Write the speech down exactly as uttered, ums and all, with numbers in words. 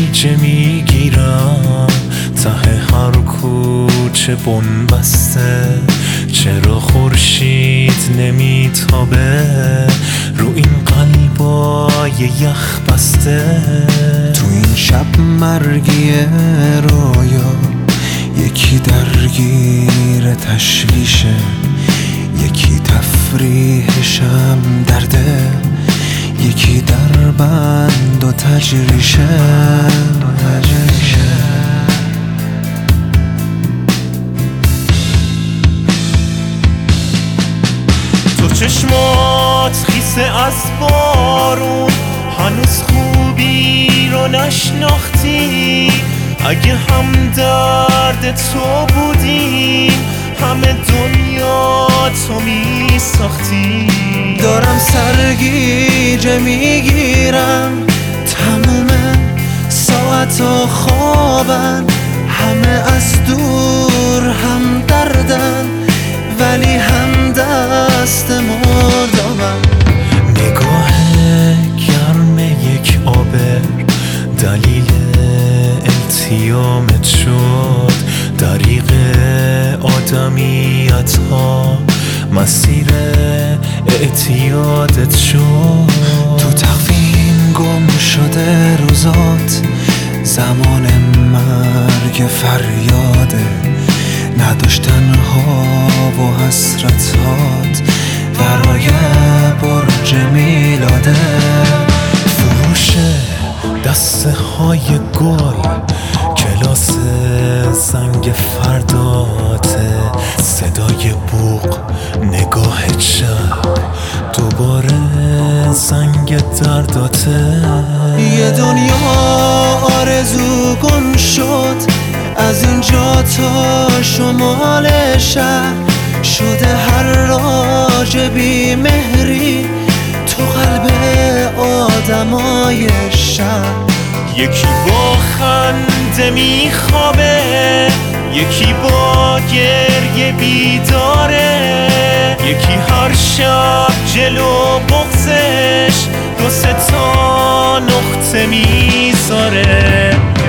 گیجه میگیرم ته هر کوچه بنبسته. چرا خورشید نمیتابه رو این قلبای یخ بسته؟ تو این شب مرگی رویا یکی درگیر تشویشه، یکی تفریحشم درده، یکی در بند و تجریشه. تو چشمات خیسه از بارون، هنوز خوبی رو نشناختی. اگه هم درد تو بودیم همه دنیا تو می ساختی. دارم سرگیجه میگیرم، تموم ساعتا خوابن، همه از دور هم دردن ولی هم دست مردمن. نگاه گرم یک آبر دلیل التیامت شد، دریغ آدمیت ها مسیر اعتیادت شد. تو تقویم گم شده روزات، زمان مرگ فریاده، نداشتن ها و حسرتات برای برج میلاده. فروش دسته های گل کلاس زنگ فرداته، صدای بوق نگاه شب دوباره زنگ درداته. یه دنیا آرزو گم شد از اینجا تا شمال شهر، شده هر راج بی مهری تو قلب آدمای شهر. یکی با خنده میخوابه، یکی با گریه بیداره، یکی هر شب جلو بغزش دو سه تا نقطه میذاره.